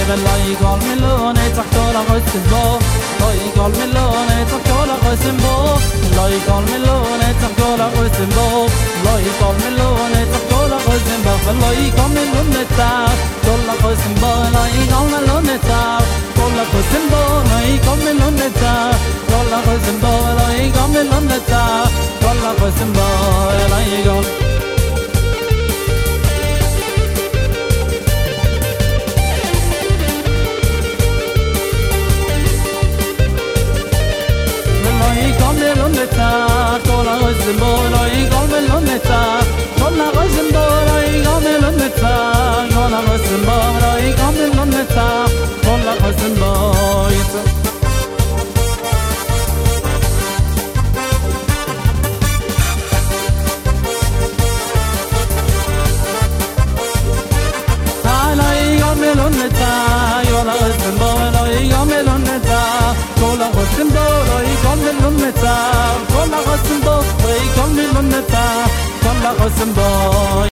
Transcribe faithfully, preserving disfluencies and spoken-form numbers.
لای گال ملونه تکتالا قسم با لای گال ملونه تکتالا قسم با لای گال ملونه تکتالا قسم با لای گال ملونه تکتالا قسم با لای گال ملونه تکتالا قسم با لای گال ملونه تکتالا قسم با لای گال ملونه تکتالا قسم با لای گال ملونه تکتالا قسم با لای گال tola qazim bolay qalmeloneta tola qazim bolay qalmeloneta tola qazim bolay qalmeloneta tola qazim boy alay qalmeloneta tola qazim bolay qalmeloneta tola qazim bolay qalmeloneta tola qazim boy qalmeloneta tola qazim boy